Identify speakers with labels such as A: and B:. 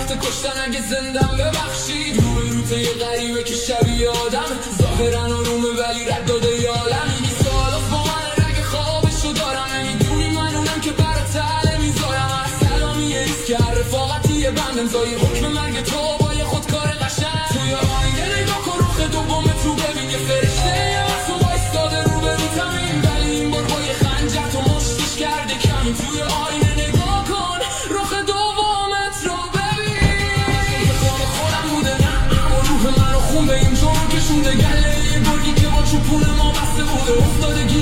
A: وقت کشتن اگه زندم ببخشید. روته یه غریبه که شبیه آدم، ظاهرا آرومه ولی رد داده یالم. این سالاست با من رگ خوابشو دارم، نمیدونی من اونم که برا تله میذارم. هر سلامی یه ریز که هر رفاقتی یه بند امضای حکم مرگ تو با یه خودکار قشنگ. توی آینه نگاه کن رخ دومت رو ببین، یه فرشته یه وقت رو بایستاده رو به ویتامین، ولی این بار با یه خنجر تو مشتش کرده کمی. توی آینه نگاه کن رخ دومت رو ببین. یه خود خودم بوده نه اما روح منو خون به این جون کشونده، گله یه گرگی که با چوپون ما بسته بوده. افتادگی